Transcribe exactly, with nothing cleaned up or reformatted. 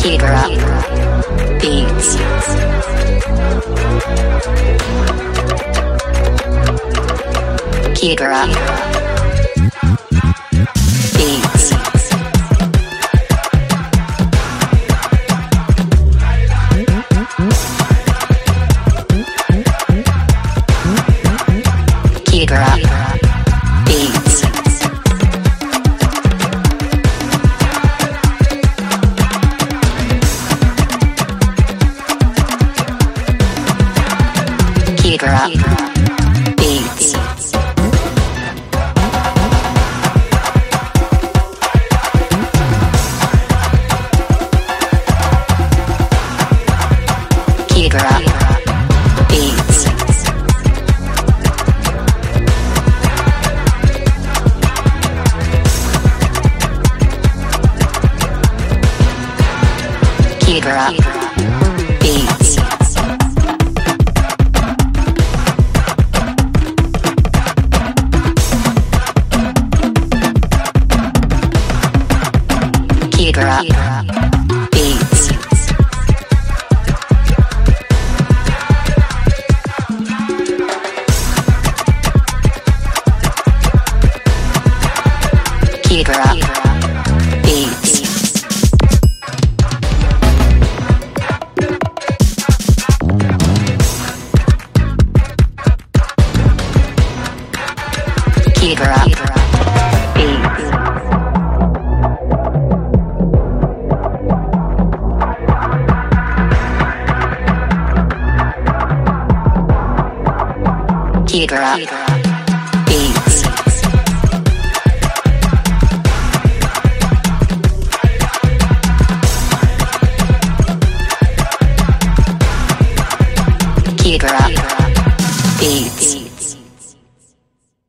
Keep her up. Beats. Keep her up. Beats. Keep her up. Beats. Keep her up. Beats. Keep her up. Beats. Keep her up. Beats. Keep her up. Beats. Keep her up. Beats. Keep her up. Beats. Keep her up. Beats. Keep her up.